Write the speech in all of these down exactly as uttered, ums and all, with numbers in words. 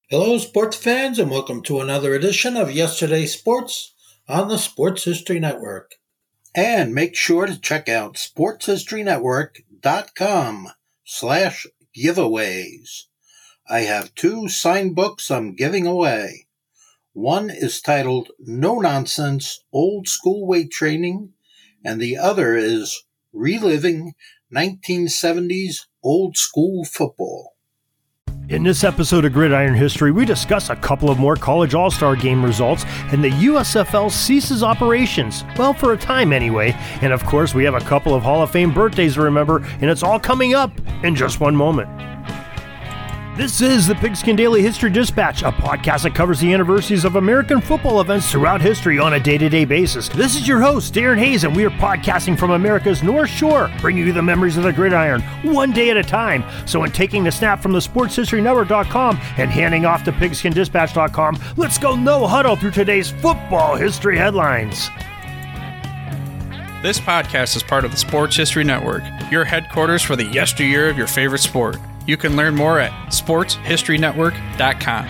Hello, sports fans, and welcome to another edition of Yesterday's Sports on the Sports History Network. And make sure to check out sportshistorynetwork.com slash giveaways. I have two signed books I'm giving away. One is titled No Nonsense Old School Weight Training, and the other is Reliving nineteen seventies Old School Football. In this episode of Gridiron History, we discuss a couple of more college all-star game results, and the U S F L ceases operations. Well, for a time anyway. And of course, we have a couple of Hall of Fame birthdays to remember, and it's all coming up in just one moment. This is the Pigskin Daily History Dispatch, a podcast that covers the anniversaries of American football events throughout history on a day-to-day basis. This is your host, Darren Hayes, and we are podcasting from America's North Shore, bringing you the memories of the gridiron, one day at a time. So in taking the snap from the sports history network dot com and handing off to pigskin dispatch dot com, let's go no huddle through today's football history headlines. This podcast is part of the Sports History Network, your headquarters for the yesteryear of your favorite sport. You can learn more at sports history network dot com.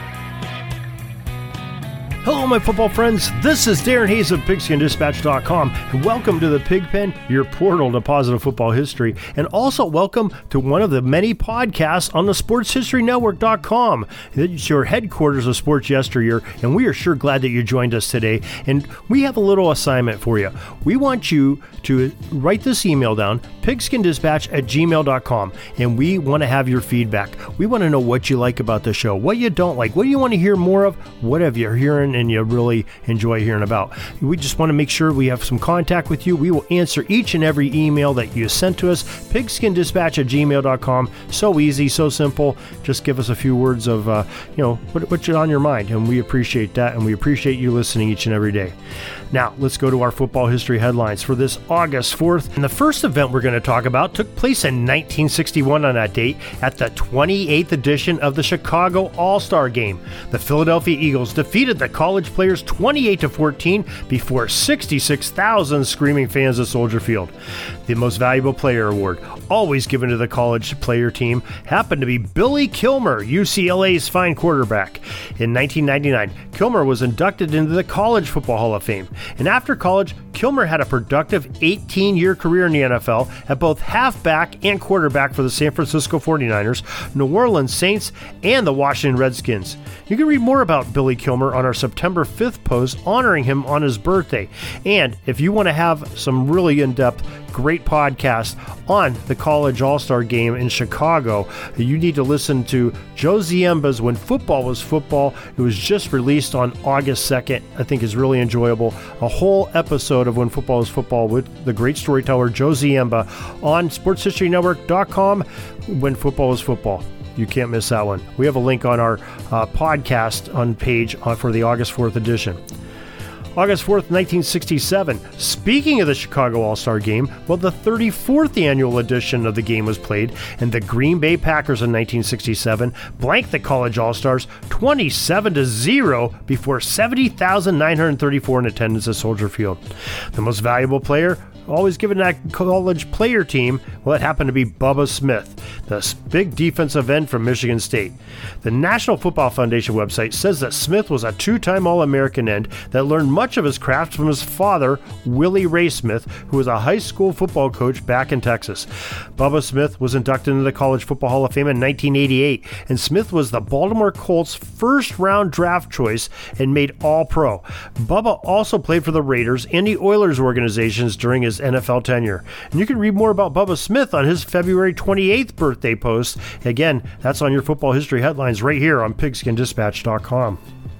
Hello, my football friends. This is Darren Hayes of pigskin dispatch dot com, and welcome to the Pigpen, your portal to positive football history, and also welcome to one of the many podcasts on the sports history network dot com. It's your headquarters of sports yesteryear, and we are sure glad that you joined us today. And we have a little assignment for you. We want you to write this email down, pigskin dispatch at gmail dot com, and we want to have your feedback. We want to know what you like about the show, what you don't like, what do you want to hear more of, what have you hearing and you really enjoy hearing about. We just want to make sure we have some contact with you. We will answer each and every email that you sent to us, pigskin dispatch at gmail dot com. So easy, so simple. Just give us a few words of, uh, you know, what, what's on your mind, and we appreciate that, and we appreciate you listening each and every day. Now, let's go to our football history headlines for this August fourth. And the first event we're going to talk about took place in nineteen sixty-one on that date at the twenty-eighth edition of the Chicago All-Star Game. The Philadelphia Eagles defeated the college players twenty-eight to fourteen before sixty-six thousand screaming fans at Soldier Field. The Most Valuable Player Award, always given to the college player team, happened to be Billy Kilmer, U C L A's fine quarterback. In nineteen ninety-nine, Kilmer was inducted into the College Football Hall of Fame. And after college, Kilmer had a productive eighteen-year career in the N F L at both halfback and quarterback for the San Francisco forty-niners, New Orleans Saints, and the Washington Redskins. You can read more about Billy Kilmer on our September fifth post honoring him on his birthday. And if you want to have some really in-depth, great podcast on the College All-Star Game in Chicago, you need to listen to Joe Ziemba's When Football Was Football. It was just released on August second. I think is really enjoyable. A whole episode of When Football Was Football with the great storyteller Joe Ziemba on sports history network dot com. When Football Was Football. You can't miss that one. We have a link on our uh, podcast on page uh, for the August fourth edition. August fourth, nineteen sixty-seven. Speaking of the Chicago All-Star Game, well, the thirty-fourth annual edition of the game was played, and the Green Bay Packers in nineteen sixty-seven blanked the College All-Stars twenty-seven to zero before seventy thousand nine hundred thirty-four in attendance at Soldier Field. The Most Valuable Player, always given that college player team, well, it happened to be Bubba Smith, the big defensive end from Michigan State. The National Football Foundation website says that Smith was a two-time All-American end that learned much of his craft from his father, Willie Ray Smith, who was a high school football coach back in Texas. Bubba Smith was inducted into the College Football Hall of Fame in nineteen eighty-eight, and Smith was the Baltimore Colts' first-round draft choice and made All-Pro. Bubba also played for the Raiders and the Oilers organizations during his N F L tenure. And you can read more about Bubba Smith on his February twenty-eighth birthday post. Again, that's on your football history headlines right here on pigskin dispatch dot com.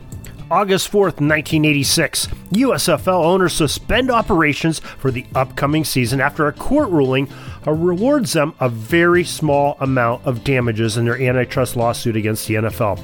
August fourth, nineteen eighty-six. U S F L owners suspend operations for the upcoming season after a court ruling awards them a very small amount of damages in their antitrust lawsuit against the N F L.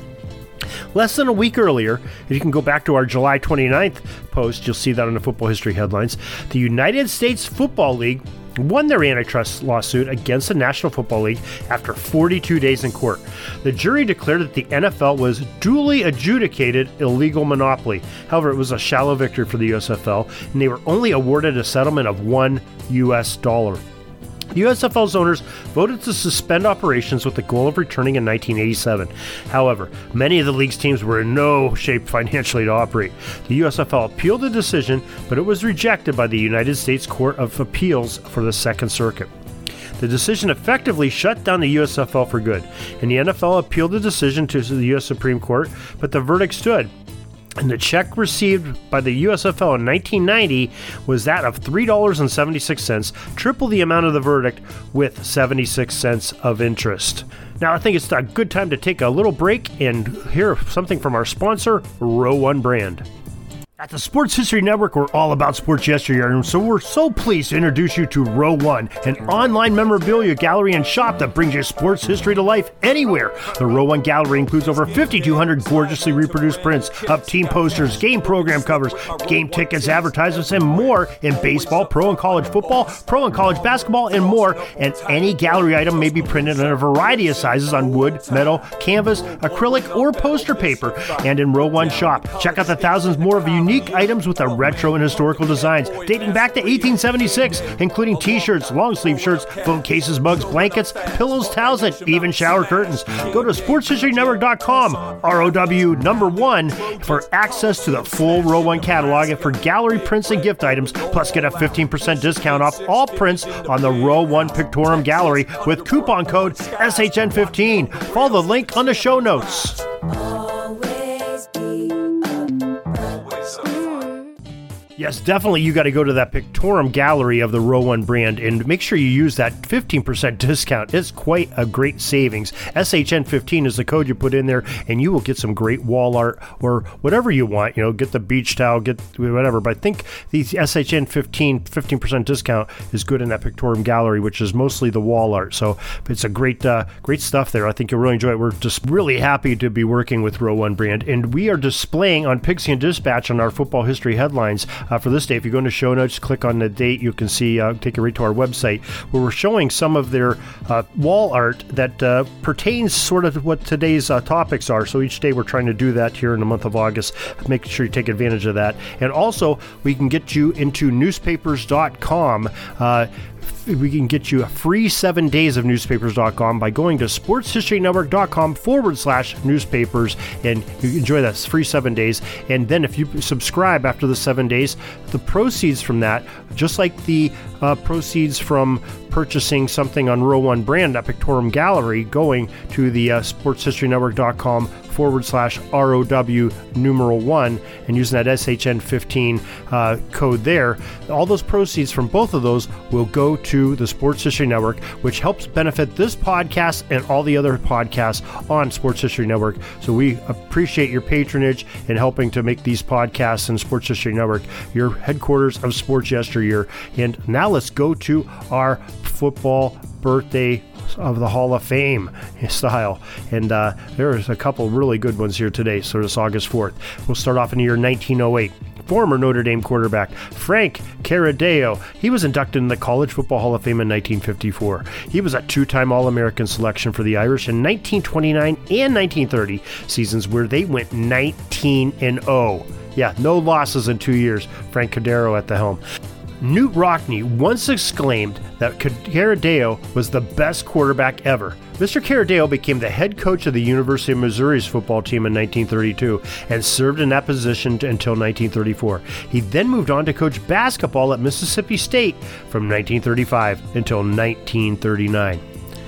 Less than a week earlier, if you can go back to our July twenty-ninth post, you'll see that on the football history headlines, the United States Football League won their antitrust lawsuit against the National Football League after forty-two days in court. The jury declared that the N F L was duly adjudicated illegal monopoly. However, it was a shallow victory for the U S F L, and they were only awarded a settlement of one U S dollar. The U S F L's owners voted to suspend operations with the goal of returning in nineteen eighty-seven. However, many of the league's teams were in no shape financially to operate. The U S F L appealed the decision, but it was rejected by the United States Court of Appeals for the Second Circuit. The decision effectively shut down the U S F L for good, and the N F L appealed the decision to the U S Supreme Court, but the verdict stood. And the check received by the U S F L in nineteen ninety was that of three dollars and seventy-six cents, triple the amount of the verdict with seventy-six cents of interest. Now, I think it's a good time to take a little break and hear something from our sponsor, Row One Brand. At the Sports History Network, we're all about sports yesteryear, and so we're so pleased to introduce you to Row One, an online memorabilia gallery and shop that brings your sports history to life anywhere. The Row One gallery includes over fifty-two hundred gorgeously reproduced prints of team posters, game program covers, game tickets, advertisements, and more in baseball, pro and college football, pro and college basketball, and more. And any gallery item may be printed in a variety of sizes on wood, metal, canvas, acrylic, or poster paper. And in Row One shop, check out the thousands more of unique items with the retro and historical designs dating back to eighteen seventy-six, including t-shirts, long-sleeve shirts, phone cases, mugs, blankets, pillows, towels, and even shower curtains. Go to sports history network dot com, R O W number one, for access to the full Row One catalog and for gallery prints and gift items, plus get a fifteen percent discount off all prints on the Row One Pictorum Gallery with coupon code S H N fifteen. Follow the link on the show notes. Yes, definitely you got to go to that Pictorum Gallery of the Row One brand and make sure you use that fifteen percent discount. It's quite a great savings. S H N fifteen is the code you put in there, and you will get some great wall art or whatever you want. You know, get the beach towel, get whatever. But I think the S H N fifteen, fifteen percent discount is good in that Pictorum Gallery, which is mostly the wall art. So it's a great, uh, great stuff there. I think you'll really enjoy it. We're just really happy to be working with Row One brand, and we are displaying on Pigskin Dispatch on our football history headlines. Uh, for this day, if you go into show notes, click on the date, you can see, uh, take you right to our website, where we're showing some of their uh, wall art that uh, pertains sort of to what today's uh, topics are. So each day we're trying to do that here in the month of August. Make sure you take advantage of that. And also, we can get you into newspapers dot com. Uh, we can get you a free seven days of newspapers dot com by going to sports history network dot com forward slash newspapers, and you enjoy that free seven days. And then if you subscribe after the seven days, the proceeds from that, just like the uh, proceeds from purchasing something on Row One brand at Pictorum Gallery, going to the uh, sports history network dot com forward slash R O W numeral one and using that S H N fifteen uh, code there, all those proceeds from both of those will go to the Sports History Network, which helps benefit this podcast and all the other podcasts on Sports History Network. So we appreciate your patronage in helping to make these podcasts and Sports History Network your headquarters of sports yesteryear. And now let's go to our football birthday of the Hall of Fame style. And uh, there's a couple really good ones here today, so it's August fourth. We'll start off in the year nineteen oh eight. Former Notre Dame quarterback Frank Caradeo. He was inducted in the College Football Hall of Fame in nineteen fifty-four. He was a two-time All-American selection for the Irish in nineteen twenty-nine and nineteen thirty seasons, where they went nineteen and oh. Yeah, no losses in two years. Frank Caradeo at the helm. Knute Rockne once exclaimed that Caradeo was the best quarterback ever. Mister Caradeo became the head coach of the University of Missouri's football team in nineteen thirty-two and served in that position until nineteen thirty-four. He then moved on to coach basketball at Mississippi State from nineteen thirty-five until nineteen thirty-nine.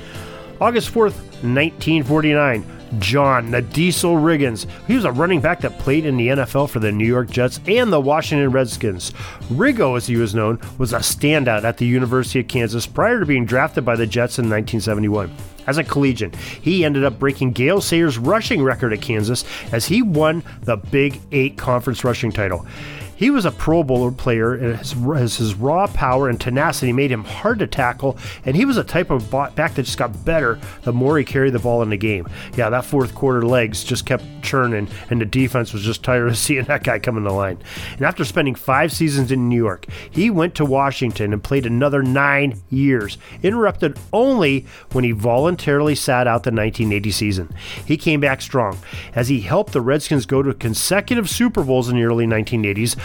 August fourth, nineteen forty-nine. John the Diesel Riggins. He was a running back that played in the N F L for the New York Jets and the Washington Redskins. Riggo, as he was known, was a standout at the University of Kansas prior to being drafted by the Jets in nineteen seventy-one. As a collegian, he ended up breaking Gale Sayers' rushing record at Kansas as he won the Big Eight Conference rushing title. He was a Pro Bowler player, and his, his, his raw power and tenacity made him hard to tackle, and he was a type of back that just got better the more he carried the ball in the game. Yeah, that fourth quarter legs just kept churning, and the defense was just tired of seeing that guy come in the line. And after spending five seasons in New York, he went to Washington and played another nine years, interrupted only when he voluntarily sat out the nineteen eighty season. He came back strong, as he helped the Redskins go to consecutive Super Bowls in the early nineteen eighties,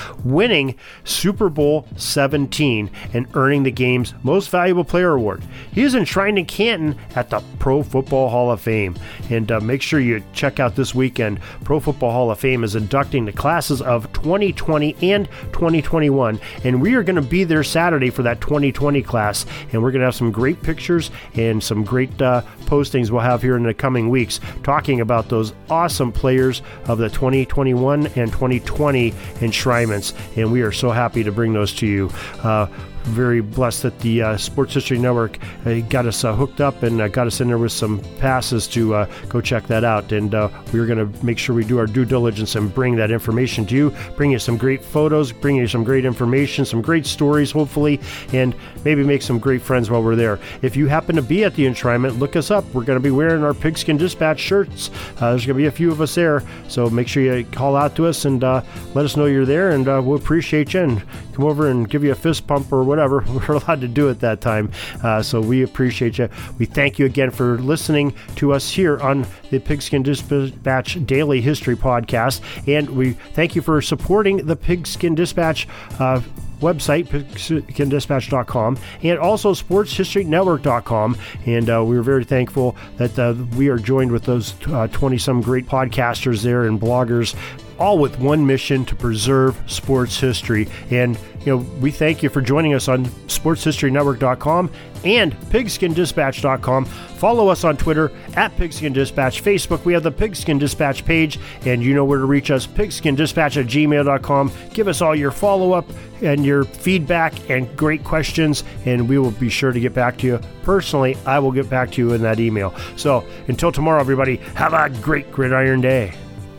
winning Super Bowl seventeen and earning the game's Most Valuable Player Award. He is enshrined in Canton at the Pro Football Hall of Fame. And uh, make sure you check out this weekend. Pro Football Hall of Fame is inducting the classes of twenty twenty and twenty twenty-one. And we are going to be there Saturday for that twenty twenty class. And we're going to have some great pictures and some great uh, postings we'll have here in the coming weeks talking about those awesome players of the twenty twenty-one and twenty twenty enshrinements. And we are so happy to bring those to you. Uh, very blessed that the uh, Sports History Network uh, got us uh, hooked up and uh, got us in there with some passes to uh, go check that out. And uh, we're going to make sure we do our due diligence and bring that information to you, bring you some great photos, bring you some great information, some great stories, hopefully, and maybe make some great friends while we're there. If you happen to be at the enshrinement, look us up. We're going to be wearing our Pigskin Dispatch shirts. Uh, there's going to be a few of us there, so make sure you call out to us and uh, let us know you're there, and uh, we'll appreciate you and come over and give you a fist pump or whatever we're allowed to do at that time. Uh, so we appreciate you. We thank you again for listening to us here on the Pigskin Dispatch Daily History Podcast, and we thank you for supporting the Pigskin Dispatch uh, website, pigskin dispatch dot com, and also sports history network dot com. And uh, we are very thankful that uh, we are joined with those uh, twenty-some great podcasters there and bloggers, all with one mission: to preserve sports history. And you know, we thank you for joining us on sports history network dot com and pigskin dispatch dot com. Follow us on Twitter at Pigskin Dispatch. Facebook, we have the Pigskin Dispatch page, and you know where to reach us, pigskin dispatch at gmail dot com. Give us all your follow-up and your feedback and great questions, and we will be sure to get back to you. Personally, I will get back to you in that email. So until tomorrow, everybody, have a great gridiron day.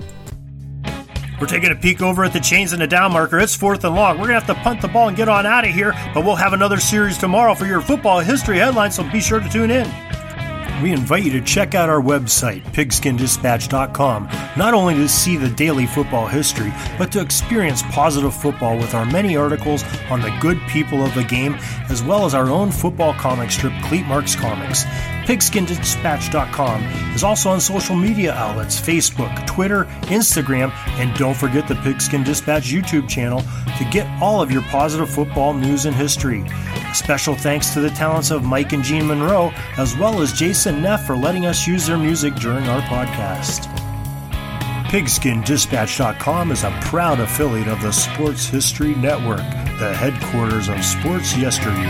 We're taking a peek over at the chains and the down marker. It's fourth and long. We're going to have to punt the ball and get on out of here, but we'll have another series tomorrow for your football history headlines, so be sure to tune in. We invite you to check out our website, pigskin dispatch dot com, not only to see the daily football history, but to experience positive football with our many articles on the good people of the game, as well as our own football comic strip, Cleat Marks Comics. pigskin dispatch dot com is also on social media outlets, Facebook, Twitter, Instagram, and don't forget the Pigskin Dispatch YouTube channel to get all of your positive football news and history. A special thanks to the talents of Mike and Gene Monroe, as well as Jason Neff for letting us use their music during our podcast. pigskin dispatch dot com is a proud affiliate of the Sports History Network, the headquarters of sports yesteryear.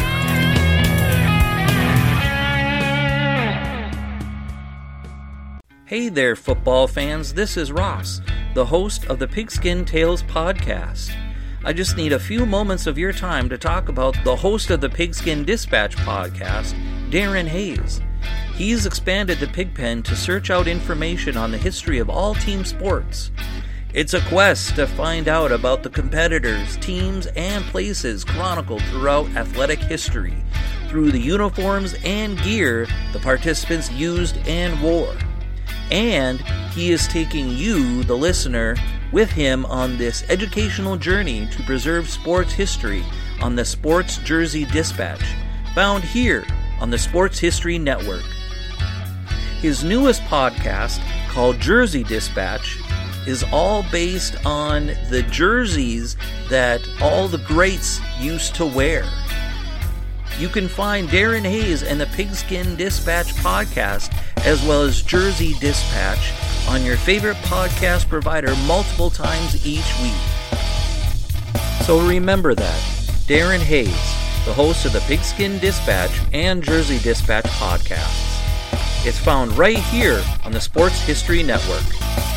Hey there, football fans. This is Ross, the host of the Pigskin Tales podcast. I just need a few moments of your time to talk about the host of the Pigskin Dispatch podcast, Darren Hayes. He's expanded the Pigpen to search out information on the history of all team sports. It's a quest to find out about the competitors, teams, and places chronicled throughout athletic history through the uniforms and gear the participants used and wore. And he is taking you, the listener, with him on this educational journey to preserve sports history on the Sports Jersey Dispatch, found here on the Sports History Network. His newest podcast, called Jersey Dispatch, is all based on the jerseys that all the greats used to wear. You can find Darren Hayes and the Pigskin Dispatch podcast, as well as Jersey Dispatch, on your favorite podcast provider multiple times each week. So remember that, Darren Hayes, the host of the Pigskin Dispatch and Jersey Dispatch podcasts. It's found right here on the Sports History Network.